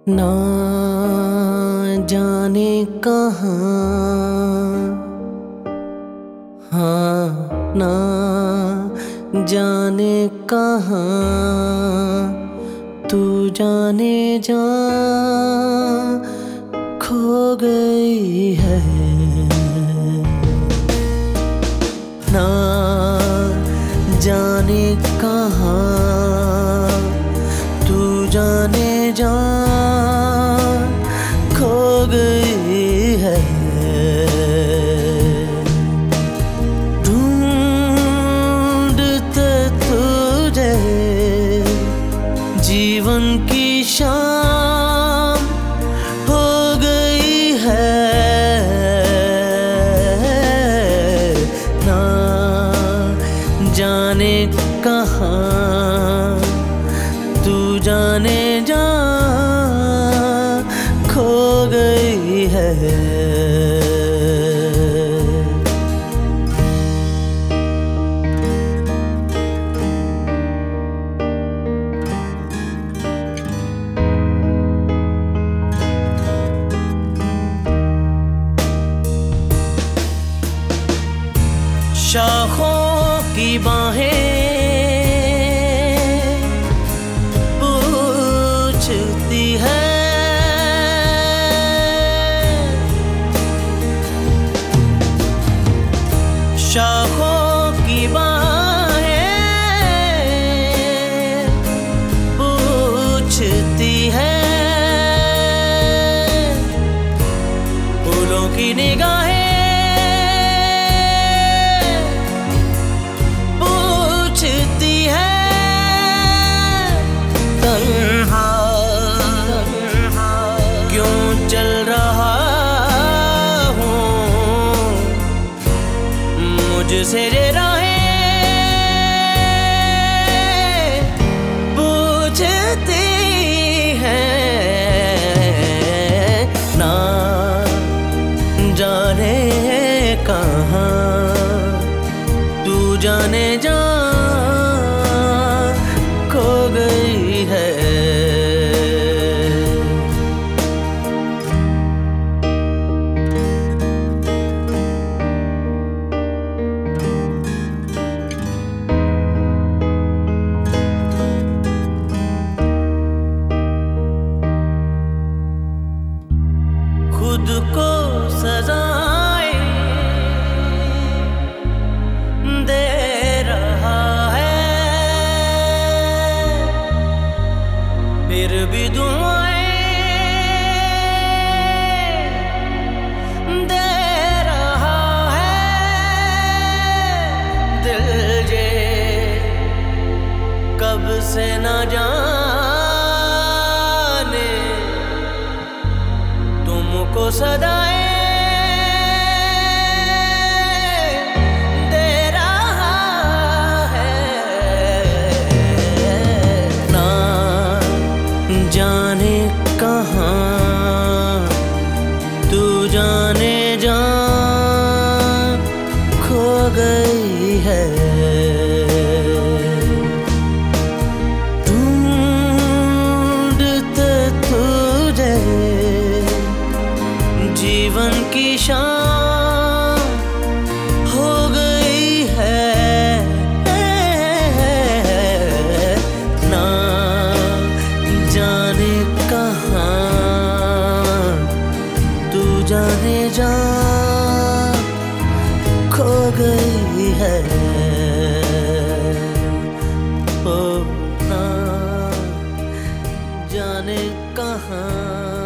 ना जाने कहाँ, हाँ ना जाने कहाँ तू जाने जा खो गई है। ना जाने कहाँ तू जाने जा खो गई है। ढूंढते तुझे जीवन की शाम हो गई है। ना जाने कहाँ तू जाने जा खो गई है। शाखों की बाहें पूछती है, शाखों की बाहें पूछती है, फूलों की निगाहें चल रहा हूँ मुझसे रे राहें पूछती हैं। ना जाने कहाँ तू जाने जा खो गई है। खुद को सजाएं दे रहा है, फिर भी दुआएं दे रहा है। दिल जे कब से न जाने तुमको सदाएं दे रहा है। ना जाने कहाँ तू जाने जा खो गई है। ढूंढते तुझे जीवन की शाम हो गई है। ना जाने कहाँ तू जाने जा खो गई है। ओ ना जाने कहाँ